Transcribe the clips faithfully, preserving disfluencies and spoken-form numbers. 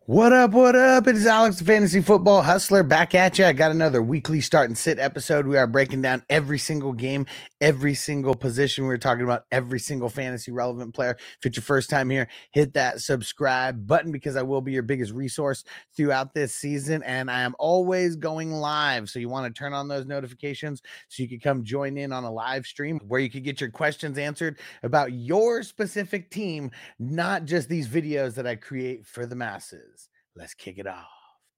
What up, what up? It is Alex, the Fantasy Football Hustler, back at you. I got another weekly start and sit episode. We are breaking down every single game, every single position. We're talking about every single fantasy relevant player. If it's your first time here, hit that subscribe button because I will be your biggest resource throughout this season. And I am always going live. So you want to turn on those notifications so you can come join in on a live stream where you can get your questions answered about your specific team, not just these videos that I create for the masses. Let's kick it off.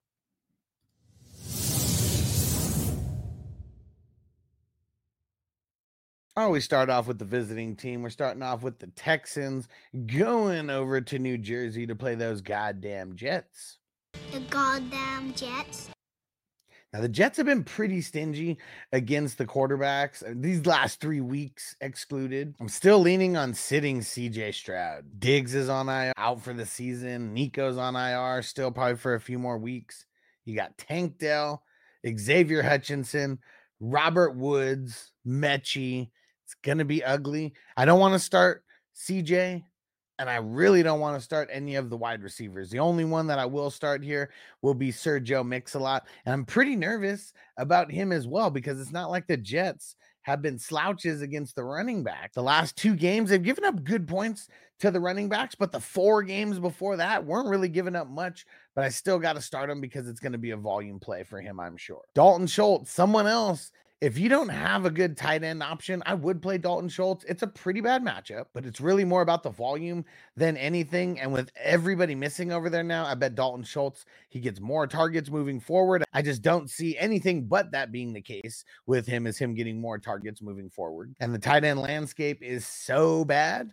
I always start off with the visiting team. We're starting off with the Texans going over to New Jersey to play those goddamn Jets. The goddamn Jets. Now, the Jets have been pretty stingy against the quarterbacks. These last three weeks excluded. I'm still leaning on sitting C J Stroud. Diggs is on I R, out for the season. Nico's on I R, still probably for a few more weeks. You got Tank Dell, Xavier Hutchinson, Robert Woods, Mechie. It's going to be ugly. I don't want to start C J. And I really don't want to start any of the wide receivers. The only one that I will start here will be Sergio Mix-a-Lot. And I'm pretty nervous about him as well because it's not like the Jets have been slouches against the running back. The last two games, they've given up good points to the running backs, but the four games before that weren't really giving up much. But I still got to start him because it's going to be a volume play for him, I'm sure. Dalton Schultz, someone else. If you don't have a good tight end option, I would play Dalton Schultz. It's a pretty bad matchup, but it's really more about the volume than anything. And with everybody missing over there now, I bet Dalton Schultz, he gets more targets moving forward. I just don't see anything but that being the case with him as him getting more targets moving forward. And the tight end landscape is so bad.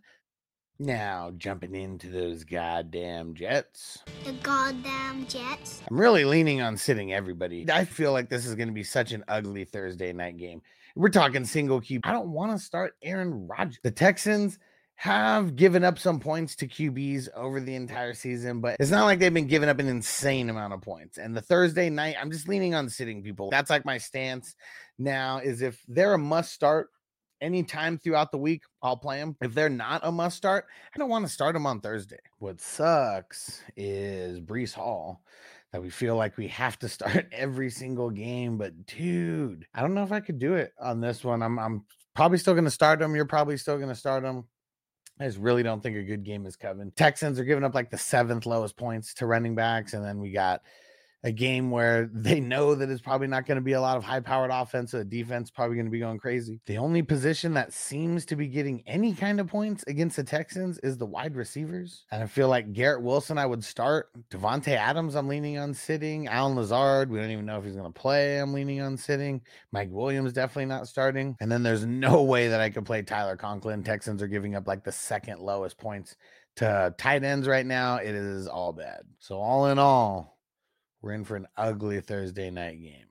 Now, jumping into those goddamn Jets. The goddamn Jets. I'm really leaning on sitting everybody. I feel like this is going to be such an ugly Thursday night game. We're talking single Q B. I don't want to start Aaron Rodgers. The Texans have given up some points to Q Bs over the entire season, but it's not like they've been giving up an insane amount of points. And the Thursday night, I'm just leaning on sitting people. That's like my stance now, is if they're a must start anytime throughout the week, I'll play them. If they're not a must start, I don't want to start them on Thursday. What sucks is Breece Hall, that we feel like we have to start every single game. But dude, I don't know if I could do it on this one. I'm I'm probably still going to start him. You're probably still going to start him. I just really don't think a good game is coming. Texans are giving up like the seventh lowest points to running backs. And then we got a game where they know that it's probably not going to be a lot of high-powered offense, so the defense probably going to be going crazy. The only position that seems to be getting any kind of points against the Texans is the wide receivers. And I feel like Garrett Wilson, I would start. Devontae Adams, I'm leaning on sitting. Allen Lazard, we don't even know if he's going to play. I'm leaning on sitting. Mike Williams, definitely not starting. And then there's no way that I could play Tyler Conklin. Texans are giving up like the second lowest points to tight ends right now. It is all bad. So all in all, we're in for an ugly Thursday night game.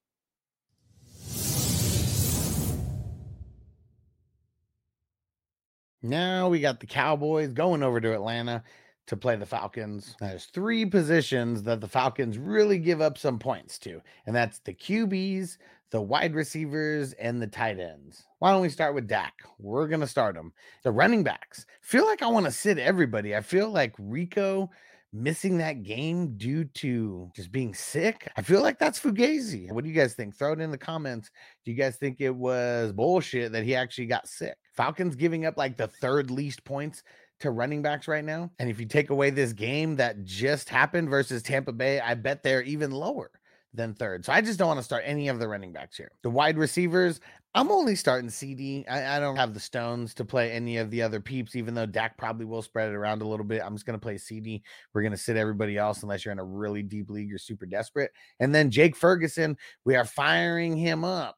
Now we got the Cowboys going over to Atlanta to play the Falcons. There's three positions that the Falcons really give up some points to, and that's the Q Bs, the wide receivers, and the tight ends. Why don't we start with Dak? We're going to start him. The running backs. Feel like I want to sit everybody. I feel like Rico missing that game due to just being sick. I feel like that's Fugazi. What do you guys think? Throw it in the comments. Do you guys think it was bullshit that he actually got sick? Falcons giving up like the third least points to running backs right now. And if you take away this game that just happened versus Tampa Bay, I bet they're even lower than third. So I just don't want to start any of the running backs here. The wide receivers, I'm only starting C D. I, I don't have the stones to play any of the other peeps, even though Dak probably will spread it around a little bit. I'm just going to play C D. We're going to sit everybody else unless you're in a really deep league, you're super desperate. And then Jake Ferguson, we are firing him up.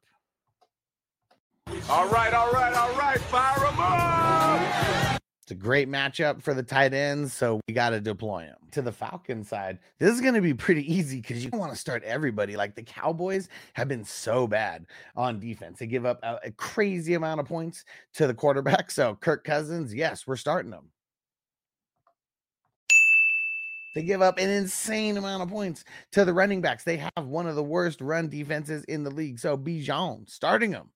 All right, all right, all right, fire him up! It's a great matchup for the tight ends, so we got to deploy him. To the Falcon side, this is going to be pretty easy because you don't want to start everybody. Like the Cowboys have been so bad on defense. They give up a, a crazy amount of points to the quarterback. So Kirk Cousins, yes, we're starting them. They give up an insane amount of points to the running backs. They have one of the worst run defenses in the league. So Bijan, starting them.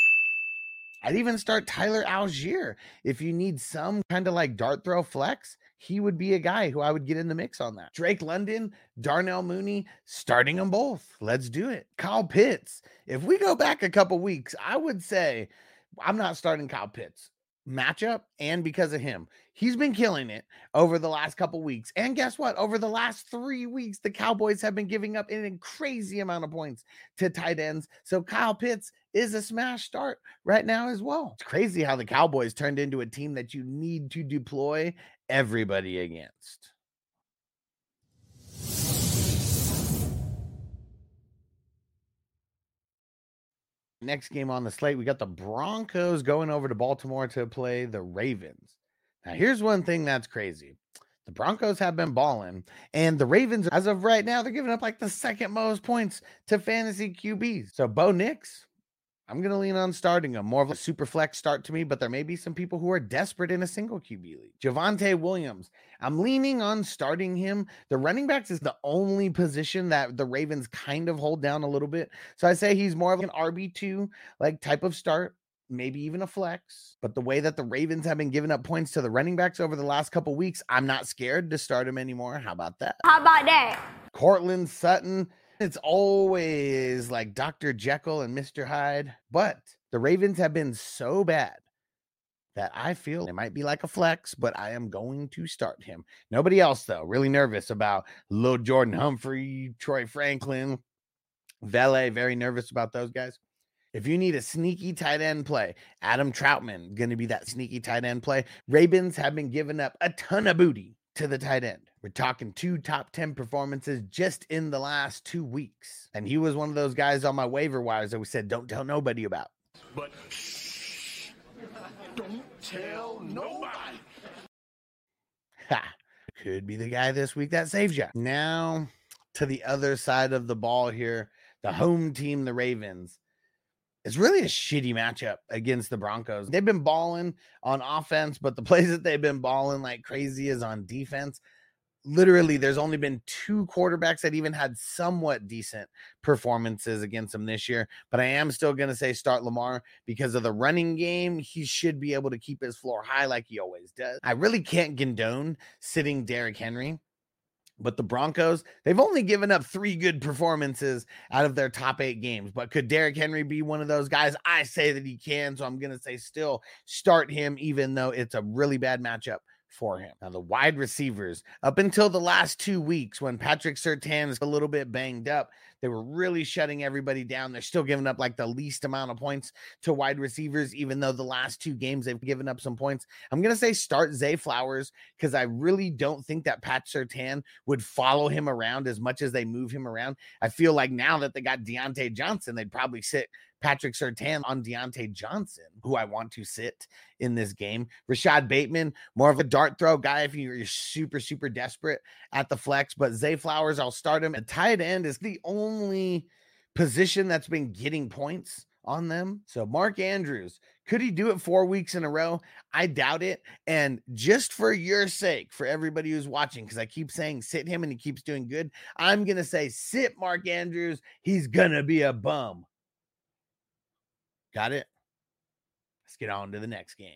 I'd even start Tyler Algier. If you need some kind of like dart throw flex, he would be a guy who I would get in the mix on that. Drake London, Darnell Mooney, starting them both. Let's do it. Kyle Pitts. If we go back a couple weeks, I would say I'm not starting Kyle Pitts. Matchup and because of him. He's been killing it over the last couple weeks. And guess what? Over the last three weeks, the Cowboys have been giving up a crazy amount of points to tight ends. So Kyle Pitts is a smash start right now as well. It's crazy how the Cowboys turned into a team that you need to deploy everybody against. Next game on the slate, we got the Broncos going over to Baltimore to play the Ravens. Now, here's one thing that's crazy. The Broncos have been balling, and the Ravens, as of right now, they're giving up like the second most points to fantasy Q Bs. So Bo Nix, I'm going to lean on starting him. More of a super flex start to me, but there may be some people who are desperate in a single Q B league. Javonte Williams, I'm leaning on starting him. The running backs is the only position that the Ravens kind of hold down a little bit. So I say he's more of an R B two like type of start, maybe even a flex. But the way that the Ravens have been giving up points to the running backs over the last couple weeks, I'm not scared to start him anymore. How about that? How about that? Cortland Sutton. It's always like Doctor Jekyll and Mister Hyde, but the Ravens have been so bad that I feel it might be like a flex, but I am going to start him. Nobody else, though. Really nervous about Lil Jordan Humphrey, Troy Franklin, Vele. Very nervous about those guys. If you need a sneaky tight end play, Adam Troutman going to be that sneaky tight end play. Ravens have been giving up a ton of booty to the tight end. We're talking two top ten performances just in the last two weeks. And he was one of those guys on my waiver wires that we said, don't tell nobody about. But shh, don't tell nobody. Ha, could be the guy this week that saves you. Now to the other side of the ball here, the home team, the Ravens. It's really a shitty matchup against the Broncos. They've been balling on offense, but the plays that they've been balling like crazy is on defense. Literally, there's only been two quarterbacks that even had somewhat decent performances against them this year. But I am still going to say start Lamar because of the running game. He should be able to keep his floor high like he always does. I really can't condone sitting Derrick Henry. But the Broncos, they've only given up three good performances out of their top eight games. But could Derrick Henry be one of those guys? I say that he can. So I'm going to say still start him, even though it's a really bad matchup for him. Now, the wide receivers, up until the last two weeks when Patrick Surtain is a little bit banged up, they were really shutting everybody down. They're still giving up like the least amount of points to wide receivers, even though the last two games they've given up some points. I'm going to say start Zay Flowers because I really don't think that Pat Surtain would follow him around as much as they move him around. I feel like now that they got Deontay Johnson, they'd probably sit Patrick Surtain on Deontay Johnson, who I want to sit in this game. Rashad Bateman, more of a dart throw guy if you're super, super desperate at the flex. But Zay Flowers, I'll start him. A tight end is the only position that's been getting points on them. So Mark Andrews, could he do it four weeks in a row? I doubt it. And just for your sake, for everybody who's watching, because I keep saying sit him and he keeps doing good, I'm going to say sit Mark Andrews. He's going to be a bum. Got it? Let's get on to the next game.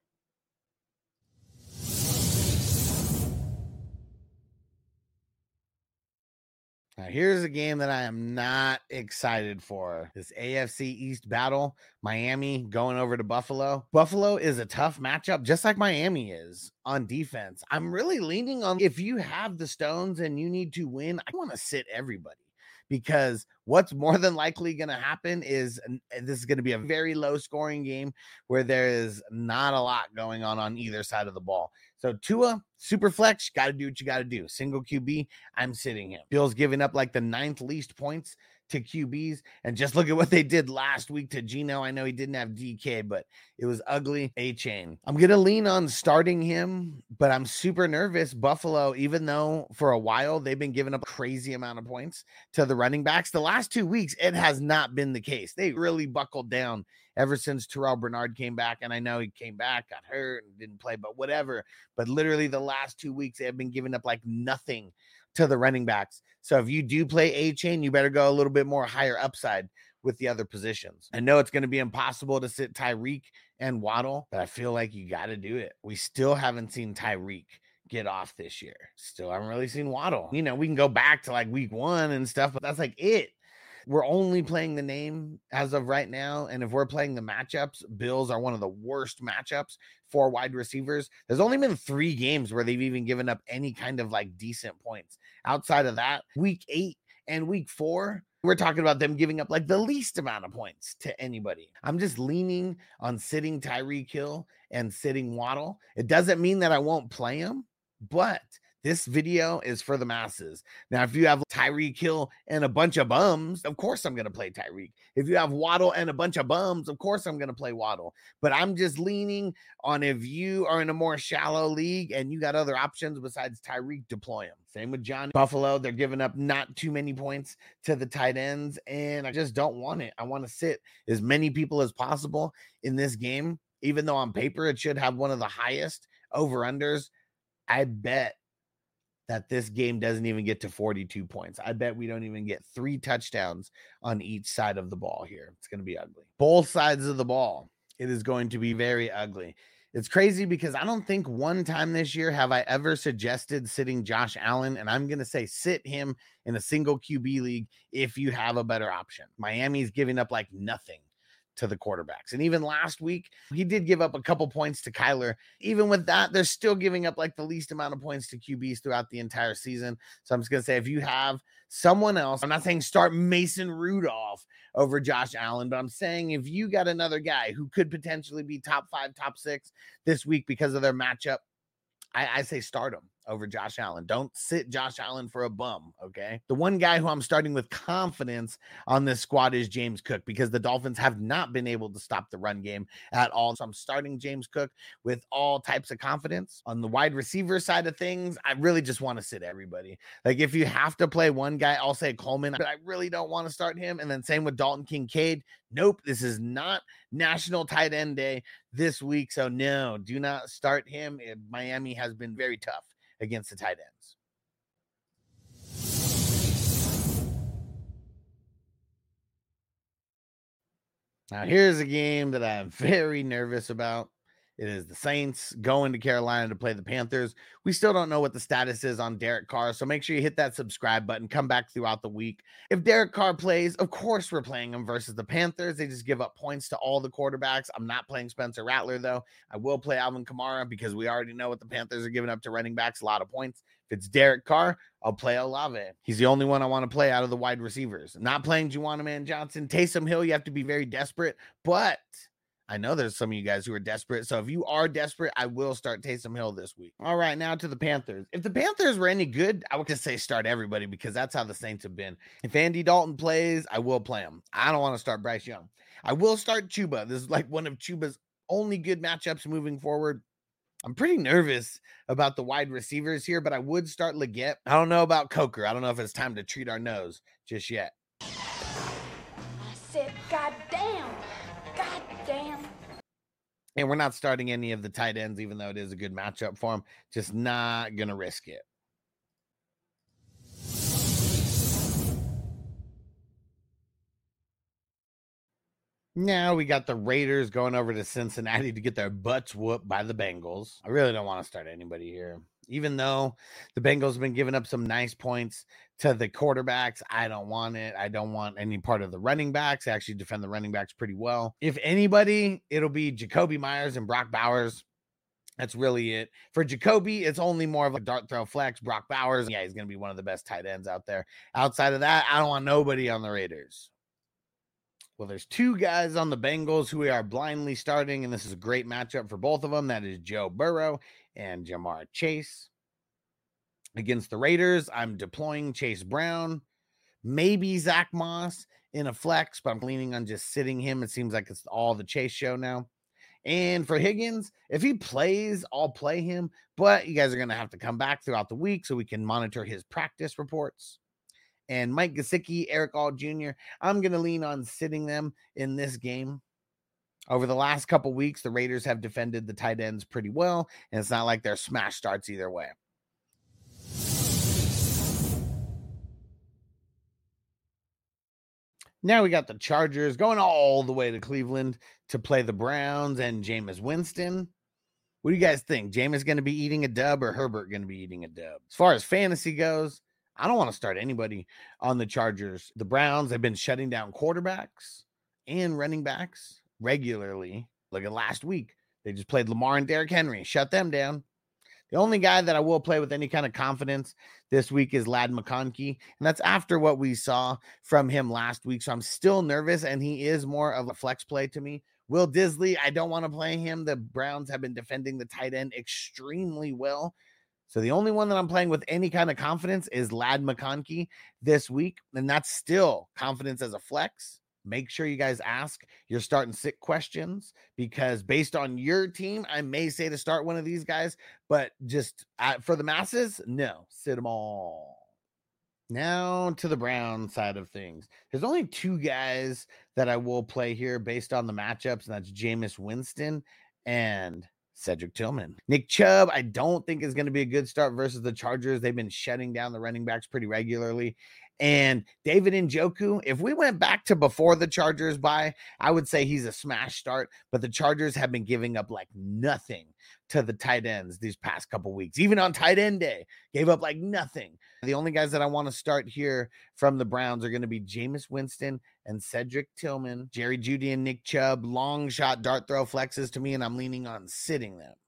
Now, here's a game that I am not excited for. This A F C East battle. Miami going over to Buffalo. Buffalo is a tough matchup, just like Miami is on defense. I'm really leaning on if you have the stones and you need to win, I want to sit everybody. Because what's more than likely going to happen is this is going to be a very low scoring game where there is not a lot going on on either side of the ball. So Tua, super flex, got to do what you got to do. Single Q B, I'm sitting him. Bill's giving up like the ninth least points to Q Bs. And just look at what they did last week to Geno. I know he didn't have D K, but it was ugly. A-Chain. I'm going to lean on starting him, but I'm super nervous. Buffalo, even though for a while they've been giving up a crazy amount of points to the running backs, the last two weeks, it has not been the case. They really buckled down ever since Terrell Bernard came back. And I know he came back, got hurt, and didn't play, but whatever. But literally the last two weeks, they have been giving up like nothing to the running backs. So if you do play A-Chain, you better go a little bit more higher upside with the other positions. I know it's going to be impossible to sit Tyreek and Waddle, but I feel like you got to do it. We still haven't seen Tyreek get off this year. Still haven't really seen Waddle. You know, we can go back to like week one and stuff, but that's like it. We're only playing the name as of right now. And if we're playing the matchups, Bills are one of the worst matchups for wide receivers. There's only been three games where they've even given up any kind of like decent points. Outside of that, week eight and week four, we're talking about them giving up like the least amount of points to anybody. I'm just leaning on sitting Tyreek Hill and sitting Waddle. It doesn't mean that I won't play him, but this video is for the masses. Now, if you have Tyreek Hill and a bunch of bums, of course I'm going to play Tyreek. If you have Waddle and a bunch of bums, of course I'm going to play Waddle. But I'm just leaning on if you are in a more shallow league and you got other options besides Tyreek, deploy him. Same with John Buffalo. They're giving up not too many points to the tight ends, and I just don't want it. I want to sit as many people as possible in this game, even though on paper it should have one of the highest over-unders. I bet that this game doesn't even get to forty-two points. I bet we don't even get three touchdowns on each side of the ball here. It's going to be ugly. Both sides of the ball. It is going to be very ugly. It's crazy because I don't think one time this year have I ever suggested sitting Josh Allen, and I'm going to say sit him in a single Q B league if you have a better option. Miami's giving up like nothing to the quarterbacks. And even last week, he did give up a couple points to Kyler. Even with that, they're still giving up like the least amount of points to Q Bs throughout the entire season. So I'm just going to say, if you have someone else, I'm not saying start Mason Rudolph over Josh Allen, but I'm saying if you got another guy who could potentially be top five, top six this week because of their matchup, I, I say start him over Josh Allen. Don't sit Josh Allen for a bum, okay? The one guy who I'm starting with confidence on this squad is James Cook, because the Dolphins have not been able to stop the run game at all. So I'm starting James Cook with all types of confidence. On the wide receiver side of things, I really just want to sit everybody. Like if you have to play one guy, I'll say Coleman, but I really don't want to start him. And then same with Dalton Kincaid. Nope, this is not National Tight End Day this week. So no, do not start him. Miami has been very tough against the tight ends. Now, here's a game that I'm very nervous about. It is the Saints going to Carolina to play the Panthers. We still don't know what the status is on Derek Carr, so make sure you hit that subscribe button. Come back throughout the week. If Derek Carr plays, of course we're playing him versus the Panthers. They just give up points to all the quarterbacks. I'm not playing Spencer Rattler, though. I will play Alvin Kamara because we already know what the Panthers are giving up to running backs, a lot of points. If it's Derek Carr, I'll play Olave. He's the only one I want to play out of the wide receivers. Not playing Juwan Man Johnson. Taysom Hill, you have to be very desperate, but I know there's some of you guys who are desperate. So if you are desperate, I will start Taysom Hill this week. All right, now to the Panthers. If the Panthers were any good, I would just say start everybody because that's how the Saints have been. If Andy Dalton plays, I will play him. I don't want to start Bryce Young. I will start Chuba. This is like one of Chuba's only good matchups moving forward. I'm pretty nervous about the wide receivers here, but I would start Leggett. I don't know about Coker. I don't know if it's time to treat our nose just yet. I said, God damn. God damn. And we're not starting any of the tight ends, even though it is a good matchup for him. Just not going to risk it. Now we got the Raiders going over to Cincinnati to get their butts whooped by the Bengals. I really don't want to start anybody here. Even though the Bengals have been giving up some nice points to the quarterbacks, I don't want it. I don't want any part of the running backs. I actually defend the running backs pretty well. If anybody, it'll be Jacoby Myers and Brock Bowers. That's really it. For Jacoby, it's only more of a dart throw flex. Brock Bowers, yeah, he's going to be one of the best tight ends out there. Outside of that, I don't want nobody on the Raiders. Well, there's two guys on the Bengals who we are blindly starting, and this is a great matchup for both of them. That is Joe Burrow and Jamar Chase. Against the Raiders, I'm deploying Chase Brown, maybe Zach Moss in a flex, but I'm leaning on just sitting him. It seems like it's all the Chase show now. And for Higgins, if he plays, I'll play him, but you guys are going to have to come back throughout the week so we can monitor his practice reports. And Mike Gesicki, Eric All Junior, I'm going to lean on sitting them in this game. Over the last couple weeks, the Raiders have defended the tight ends pretty well, and it's not like they're smash starts either way. Now we got the Chargers going all the way to Cleveland to play the Browns and Jameis Winston, What do you guys think? Jameis going to be eating a dub or Herbert going to be eating a dub? As far as fantasy goes, I don't want to start anybody on the Chargers. The Browns have been shutting down quarterbacks and running backs regularly. Look at last week. They just played Lamar and Derrick Henry. Shut them down. The only guy that I will play with any kind of confidence this week is Ladd McConkey, and that's after what we saw from him last week. So I'm still nervous, and he is more of a flex play to me. Will Disley, I don't want to play him. The Browns have been defending the tight end extremely well. So the only one that I'm playing with any kind of confidence is Ladd McConkey this week, and that's still confidence as a flex. Make sure you guys ask your start and sit questions, because based on your team, I may say to start one of these guys, but just uh, for the masses, no, sit them all. Now to the Brown side of things. There's only two guys that I will play here based on the matchups, and that's Jameis Winston and Cedric Tillman. Nick Chubb, I don't think is going to be a good start versus the Chargers. They've been shutting down the running backs pretty regularly. And David Njoku, if we went back to before the Chargers bye, I would say he's a smash start, but the Chargers have been giving up like nothing to the tight ends these past couple weeks. Even on tight end day, gave up like nothing. The only guys that I want to start here from the Browns are going to be Jameis Winston and Cedric Tillman. Jerry Jeudy and Nick Chubb, long shot dart throw flexes to me, and I'm leaning on sitting them.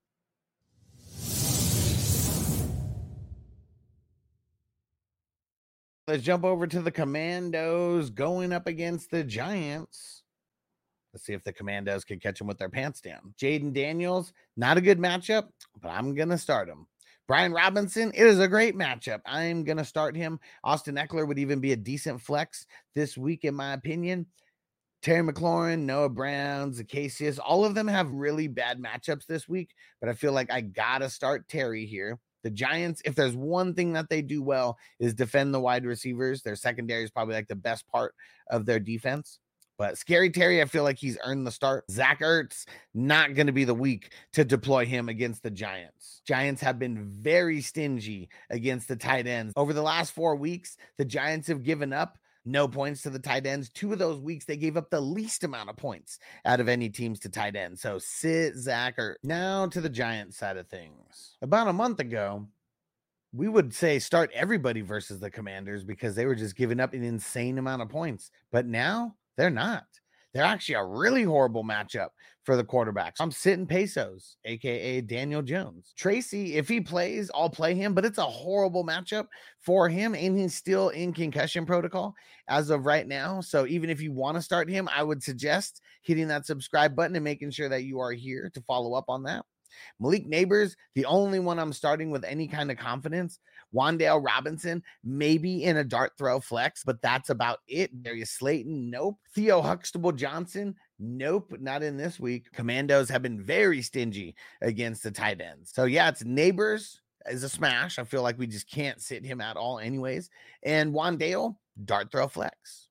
Let's jump over to the Commandos going up against the Giants. Let's see if the Commandos can catch them with their pants down. Jaden Daniels, not a good matchup, but I'm going to start him. Brian Robinson, it is a great matchup. I'm going to start him. Austin Eckler would even be a decent flex this week, in my opinion. Terry McLaurin, Noah Brown, Zacchaeus, all of them have really bad matchups this week, but I feel like I got to start Terry here. The Giants, if there's one thing that they do well, is defend the wide receivers. Their secondary is probably like the best part of their defense. But Scary Terry, I feel like he's earned the start. Zach Ertz, not going to be the week to deploy him against the Giants. Giants have been very stingy against the tight ends. Over the last four weeks, the Giants have given up no points to the tight ends. Two of those weeks, they gave up the least amount of points out of any teams to tight ends. So sit Zach Ertz. Now to the Giants side of things. About a month ago, we would say start everybody versus the Commanders because they were just giving up an insane amount of points. But now they're not. They're actually a really horrible matchup for the quarterbacks. I'm sitting Pesos, a k a. Daniel Jones. Tracy, if he plays, I'll play him, but it's a horrible matchup for him, and he's still in concussion protocol as of right now. So even if you want to start him, I would suggest hitting that subscribe button and making sure that you are here to follow up on that. Malik Neighbors, the only one I'm starting with any kind of confidence. Wan'Dale Robinson, maybe in a dart throw flex, but that's about it. Darius Slayton, nope. Theo Huxtable Johnson, nope, not in this week. Commandos have been very stingy against the tight ends. So yeah, it's Neighbors is a smash. I feel like we just can't sit him at all anyways. And Wan'Dale, dart throw flex.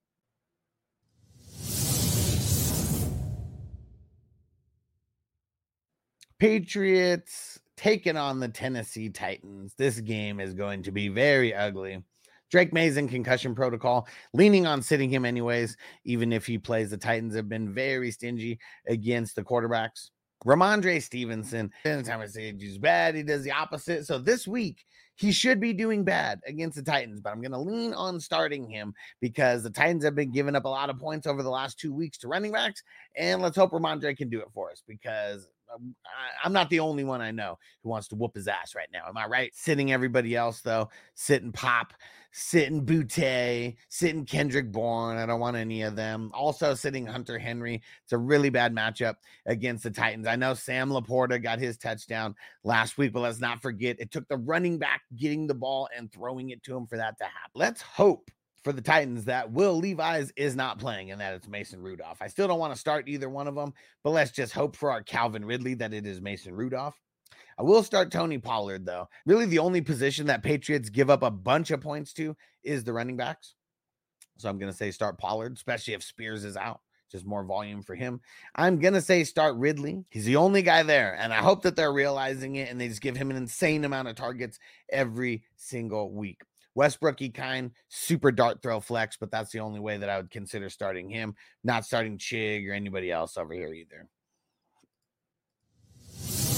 Patriots taking on the Tennessee Titans. This game is going to be very ugly. Drake May's in concussion protocol, leaning on sitting him anyways, even if he plays. The Titans have been very stingy against the quarterbacks. Ramondre Stevenson, anytime I say he's bad, he does the opposite. So this week, he should be doing bad against the Titans, but I'm going to lean on starting him because the Titans have been giving up a lot of points over the last two weeks to running backs, and let's hope Ramondre can do it for us because I'm not the only one I know who wants to whoop his ass right now. Am I right? Sitting everybody else, though. Sitting Pop, sitting Boutte, sitting Kendrick Bourne. I don't want any of them. Also sitting Hunter Henry. It's a really bad matchup against the Titans. I know Sam Laporta got his touchdown last week, but let's not forget it took the running back getting the ball and throwing it to him for that to happen. Let's hope for the Titans that Will Levis is not playing and that it's Mason Rudolph. I still don't want to start either one of them, but let's just hope for our Calvin Ridley that it is Mason Rudolph. I will start Tony Pollard, though. Really, the only position that Patriots give up a bunch of points to is the running backs. So I'm going to say start Pollard, especially if Spears is out. Just more volume for him. I'm going to say start Ridley. He's the only guy there, and I hope that they're realizing it and they just give him an insane amount of targets every single week. Westbrook Ekine, super dart throw flex, but that's the only way that I would consider starting him, not starting Chig or anybody else over here either.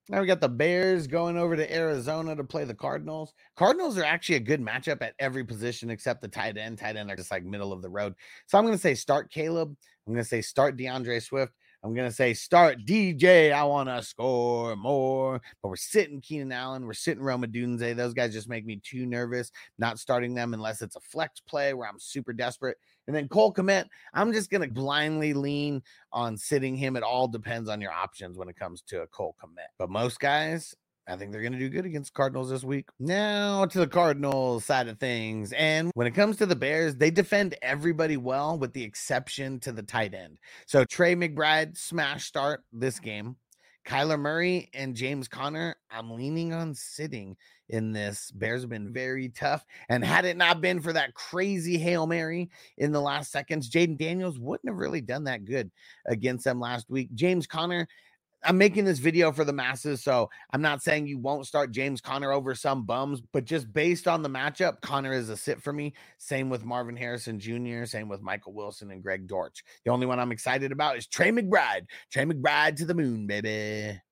Now we got the Bears going over to Arizona to play the Cardinals. Cardinals are actually a good matchup at every position except the tight end. Tight end are just like middle of the road. So I'm going to say start Caleb. I'm going to say start DeAndre Swift. I'm going to say start D J. I want to score more. But we're sitting Keenan Allen. We're sitting Roma Dunze. Those guys just make me too nervous not starting them unless it's a flex play where I'm super desperate. And then Cole Kmet, I'm just going to blindly lean on sitting him. It all depends on your options when it comes to a Cole Kmet. But most guys, I think they're going to do good against Cardinals this week. Now to the Cardinals side of things. And when it comes to the Bears, they defend everybody well with the exception to the tight end. So Trey McBride, smash start this game. Kyler Murray and James Conner, I'm leaning on sitting in this. Bears have been very tough. And had it not been for that crazy Hail Mary in the last seconds, Jaden Daniels wouldn't have really done that good against them last week. James Conner, I'm making this video for the masses, so I'm not saying you won't start James Conner over some bums, but just based on the matchup, Conner is a sit for me. Same with Marvin Harrison Junior, same with Michael Wilson and Greg Dortch. The only one I'm excited about is Trey McBride. Trey McBride to the moon, baby.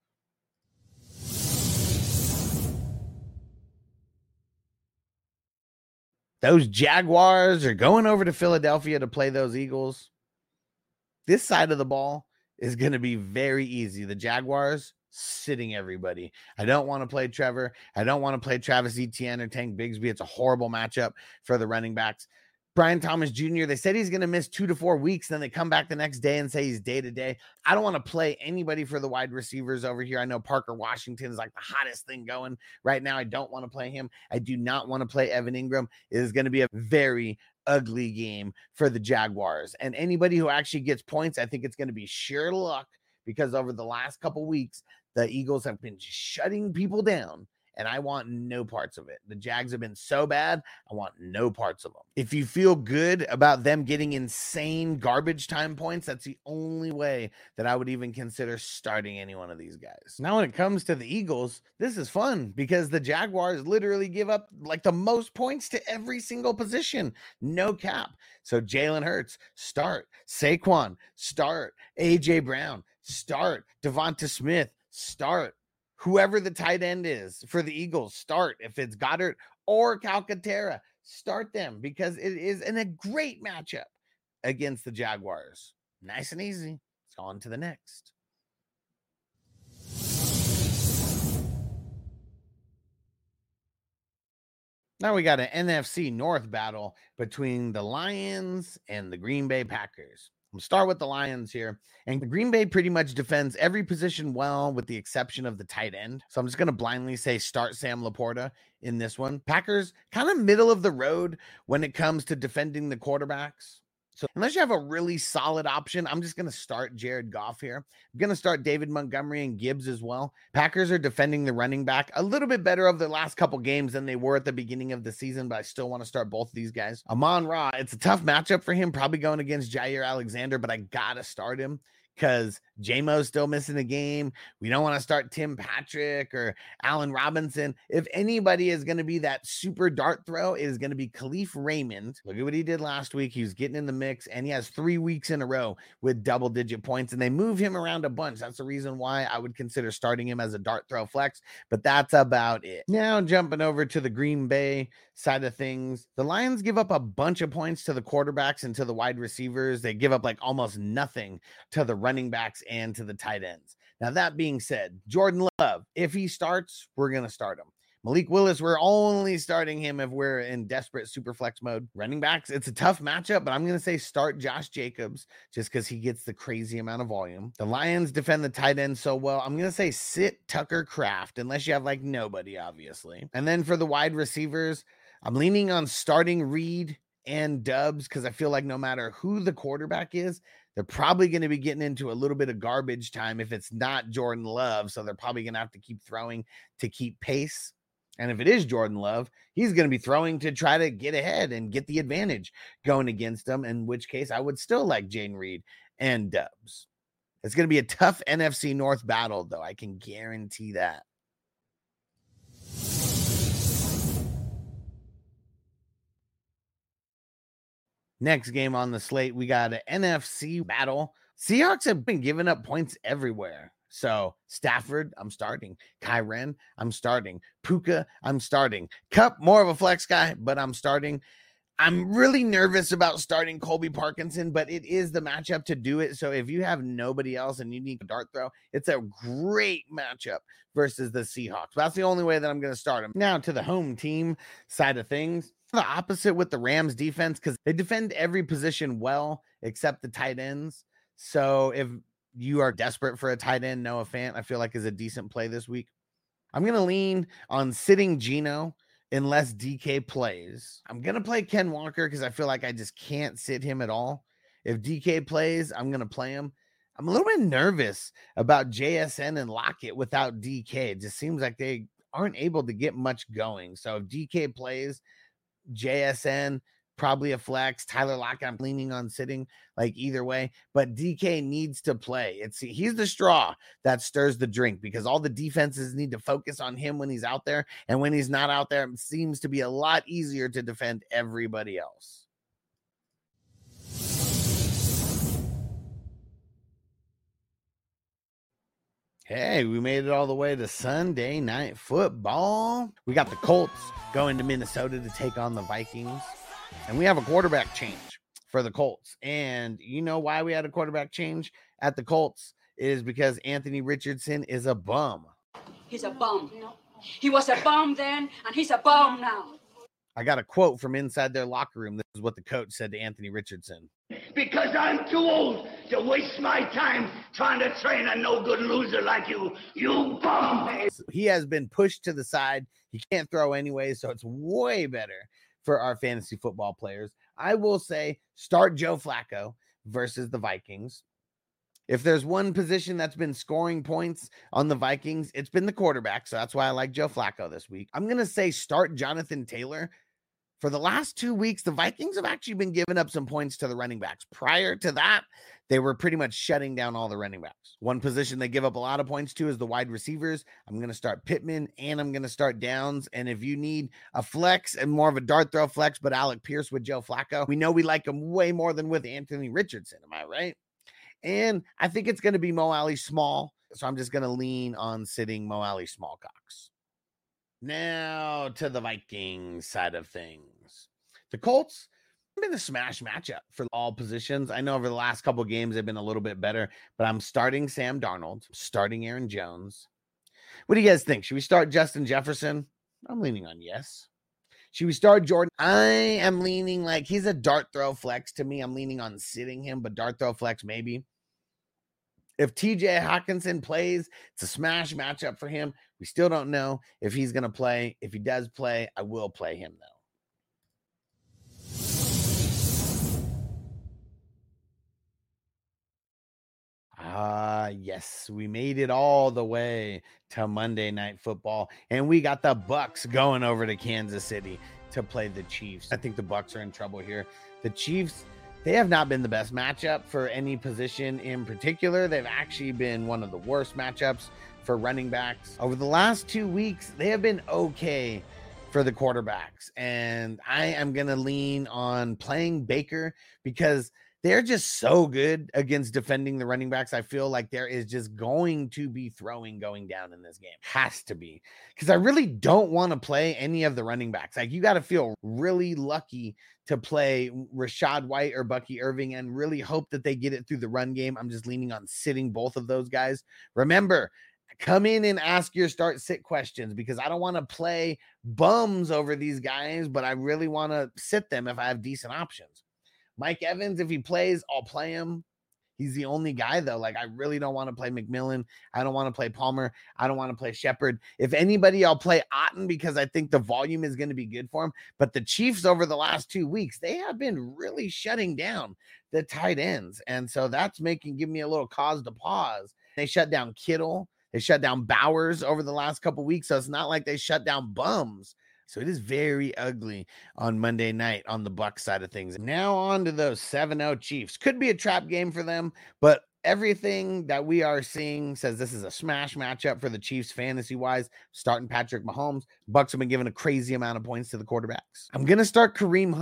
Those Jaguars are going over to Philadelphia to play those Eagles. This side of the ball is going to be very easy. The Jaguars sitting everybody. I don't want to play Trevor. I don't want to play Travis Etienne or Tank Bigsby. It's a horrible matchup for the running backs. Brian Thomas Junior, they said he's going to miss two to four weeks. Then they come back the next day and say he's day to day. I don't want to play anybody for the wide receivers over here. I know Parker Washington is like the hottest thing going right now. I don't want to play him. I do not want to play Evan Ingram. It is going to be a very ugly game for the Jaguars. And anybody who actually gets points, I think it's going to be sheer luck because over the last couple weeks, the Eagles have been just shutting people down. And I want no parts of it. The Jags have been so bad. I want no parts of them. If you feel good about them getting insane garbage time points, that's the only way that I would even consider starting any one of these guys. Now, when it comes to the Eagles, this is fun because the Jaguars literally give up like the most points to every single position. No cap. So Jalen Hurts, start. Saquon, start. A J Brown, start. Devonta Smith, start. Whoever the tight end is for the Eagles, start. If it's Goddard or Calcaterra, start them because it is in a great matchup against the Jaguars. Nice and easy. Let's go on to the next. Now we got an N F C North battle between the Lions and the Green Bay Packers. We'll start with the Lions here. And the Green Bay pretty much defends every position well with the exception of the tight end. So I'm just going to blindly say start Sam Laporta in this one. Packers kind of middle of the road when it comes to defending the quarterbacks. So unless you have a really solid option, I'm just going to start Jared Goff here. I'm going to start David Montgomery and Gibbs as well. Packers are defending the running back a little bit better of the last couple games than they were at the beginning of the season, but I still want to start both of these guys. Amon-Ra, it's a tough matchup for him, probably going against Jair Alexander, but I got to start him because J-Mo's still missing a game. We don't want to start Tim Patrick or Allen Robinson. If anybody is going to be that super dart throw, it is going to be Khalif Raymond. Look at what he did last week. He was getting in the mix, and he has three weeks in a row with double-digit points, and they move him around a bunch. That's the reason why I would consider starting him as a dart throw flex, but that's about it. Now jumping over to the Green Bay side of things, the Lions give up a bunch of points to the quarterbacks and to the wide receivers. They give up like almost nothing to the running backs and to the tight ends. Now, that being said, Jordan Love, if he starts, we're going to start him. Malik Willis, we're only starting him if we're in desperate super flex mode. Running backs, it's a tough matchup, but I'm going to say start Josh Jacobs just because he gets the crazy amount of volume. The Lions defend the tight end so well. I'm going to say sit Tucker Kraft unless you have like nobody, obviously. And then for the wide receivers, I'm leaning on starting Reed and Dubs because I feel like no matter who the quarterback is, they're probably going to be getting into a little bit of garbage time if it's not Jordan Love. So they're probably going to have to keep throwing to keep pace. And if it is Jordan Love, he's going to be throwing to try to get ahead and get the advantage going against them, in which case I would still like Jayden Reed and Dubs. It's going to be a tough N F C North battle, though. I can guarantee that. Next game on the slate, we got an N F C battle. Seahawks have been giving up points everywhere. So Stafford, I'm starting. Kyren, I'm starting. Puka, I'm starting. Cup, more of a flex guy, but I'm starting. I'm really nervous about starting Colby Parkinson, but it is the matchup to do it. So if you have nobody else and you need a dart throw, it's a great matchup versus the Seahawks. That's the only way that I'm going to start him. Now to the home team side of things, the opposite with the Rams defense, because they defend every position well except the tight ends. So if you are desperate for a tight end, Noah Fant, I feel like is a decent play this week. I'm going to lean on sitting Geno unless D K plays. I'm going to play Ken Walker because I feel like I just can't sit him at all. If D K plays, I'm going to play him. I'm a little bit nervous about J S N and Lockett without D K. It just seems like they aren't able to get much going. So if D K plays, J S N, probably a flex. Tyler Lockett, I'm leaning on sitting, like either way. But D K needs to play. It's he's the straw that stirs the drink because all the defenses need to focus on him when he's out there. And when he's not out there, it seems to be a lot easier to defend everybody else. Hey, we made it all the way to Sunday Night Football. We got the Colts going to Minnesota to take on the Vikings. And we have a quarterback change for the Colts. And you know why we had a quarterback change at the Colts is because Anthony Richardson is a bum. He's a bum. He was a bum then, and he's a bum now. I got a quote from inside their locker room. This is what the coach said to Anthony Richardson. Because I'm too old to waste my time trying to train a no-good loser like you, you bum. He has been pushed to the side. He can't throw anyway, so it's way better for our fantasy football players. I will say start Joe Flacco versus the Vikings. If there's one position that's been scoring points on the Vikings, it's been the quarterback. So that's why I like Joe Flacco this week. I'm going to say start Jonathan Taylor. For the last two weeks, the Vikings have actually been giving up some points to the running backs. Prior to that, they were pretty much shutting down all the running backs. One position they give up a lot of points to is the wide receivers. I'm going to start Pittman and I'm going to start Downs. And if you need a flex and more of a dart throw flex, but Alec Pierce with Joe Flacco, we know we like him way more than with Anthony Richardson. Am I right? And I think it's going to be Mo Alley Small. So I'm just going to lean on sitting Mo Alley Smallcocks. Now to the Vikings side of things. The Colts have been a smash matchup for all positions. I know over the last couple of games they've been a little bit better, but I'm starting Sam Darnold, starting Aaron Jones. What do you guys think? Should we start Justin Jefferson? I'm leaning on yes. Should we start Jordan? I am leaning like he's a dart throw flex to me. I'm leaning on sitting him, but dart throw flex maybe. If T J Hawkinson plays, it's a smash matchup for him. We still don't know if he's going to play. If he does play, I will play him, though. Ah, uh, yes, we made it all the way to Monday Night Football, and we got the Bucks going over to Kansas City to play the Chiefs. I think the Bucks are in trouble here. The Chiefs, they have not been the best matchup for any position in particular. They've actually been one of the worst matchups for running backs. Over the last two weeks, they have been okay for the quarterbacks. And I am going to lean on playing Baker because they're just so good against defending the running backs. I feel like there is just going to be throwing going down in this game. Has to be. Because I really don't want to play any of the running backs. Like, you got to feel really lucky to play Rachaad White or Bucky Irving and really hope that they get it through the run game. I'm just leaning on sitting both of those guys. Remember, come in and ask your start sit questions because I don't want to play bums over these guys, but I really want to sit them if I have decent options. Mike Evans, if he plays, I'll play him. He's the only guy, though. Like, I really don't want to play McMillan. I don't want to play Palmer. I don't want to play Shepard. If anybody, I'll play Otten because I think the volume is going to be good for him. But the Chiefs over the last two weeks, they have been really shutting down the tight ends. And so that's making, give me a little cause to pause. They shut down Kittle. They shut down Bowers over the last couple weeks. So it's not like they shut down bums. So it is very ugly on Monday night on the Bucs side of things. Now on to those seven oh Chiefs. Could be a trap game for them, but everything that we are seeing says this is a smash matchup for the Chiefs fantasy-wise. Starting Patrick Mahomes. Bucs have been giving a crazy amount of points to the quarterbacks. I'm going to start Kareem Hunt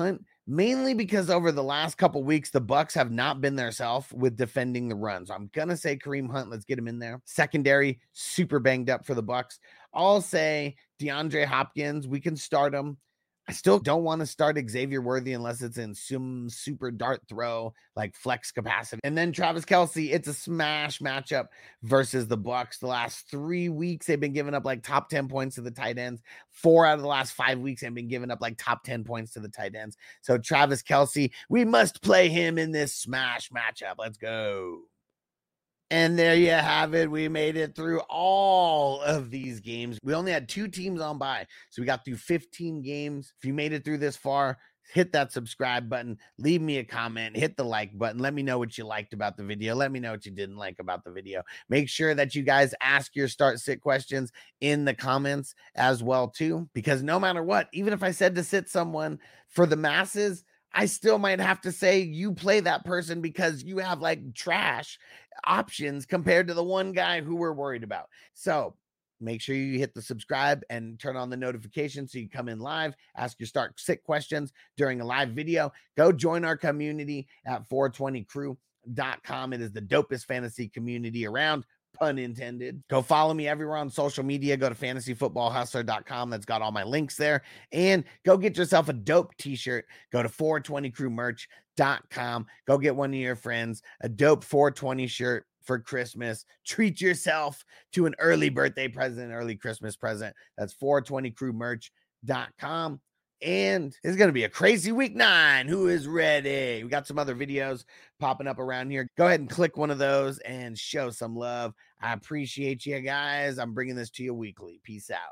mainly because over the last couple weeks, the Bucs have not been their self with defending the runs. I'm going to say Kareem Hunt. Let's get him in there. Secondary, super banged up for the Bucs. I'll say DeAndre Hopkins. We can start him. I still don't want to start Xavier Worthy unless it's in some super dart throw, like flex capacity. And then Travis Kelce, it's a smash matchup versus the Bucs. The last three weeks, they've been giving up like top ten points to the tight ends. Four out of the last five weeks, they've been giving up like top ten points to the tight ends. So Travis Kelce, we must play him in this smash matchup. Let's go. And there you have it. We made it through all of these games. We only had two teams on bye, so we got through fifteen games. If you made it through this far, hit that subscribe button, leave me a comment, hit the like button. Let me know what you liked about the video. Let me know what you didn't like about the video. Make sure that you guys ask your start sit questions in the comments as well too, because no matter what, even if I said to sit someone for the masses, I still might have to say you play that person because you have like trash options compared to the one guy who we're worried about. So make sure you hit the subscribe and turn on the notifications so you come in live, ask your start sit questions during a live video. Go join our community at four twenty crew dot com. It is the dopest fantasy community around. Pun intended. Go follow me everywhere on social media. Go to fantasy football hustler dot com. That's got all my links there. And go get yourself a dope t-shirt. Go to four twenty crew merch dot com. Go get one of your friends a dope four twenty shirt for Christmas. Treat yourself to an early birthday present, early Christmas present. That's four twenty crew merch dot com. And it's going to be a crazy week nine. Who is ready? We got some other videos popping up around here. Go ahead and click one of those and show some love. I appreciate you guys. I'm bringing this to you weekly. Peace out.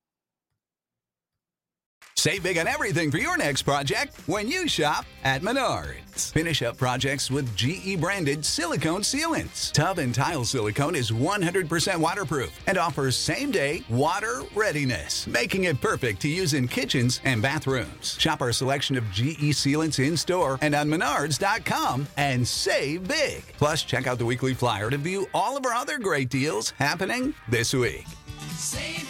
Save big on everything for your next project when you shop at Menards. Finish up projects with G E branded silicone sealants. Tub and tile silicone is one hundred percent waterproof and offers same-day water readiness, making it perfect to use in kitchens and bathrooms. Shop our selection of G E sealants in-store and on menards dot com and save big. Plus, check out the weekly flyer to view all of our other great deals happening this week. Save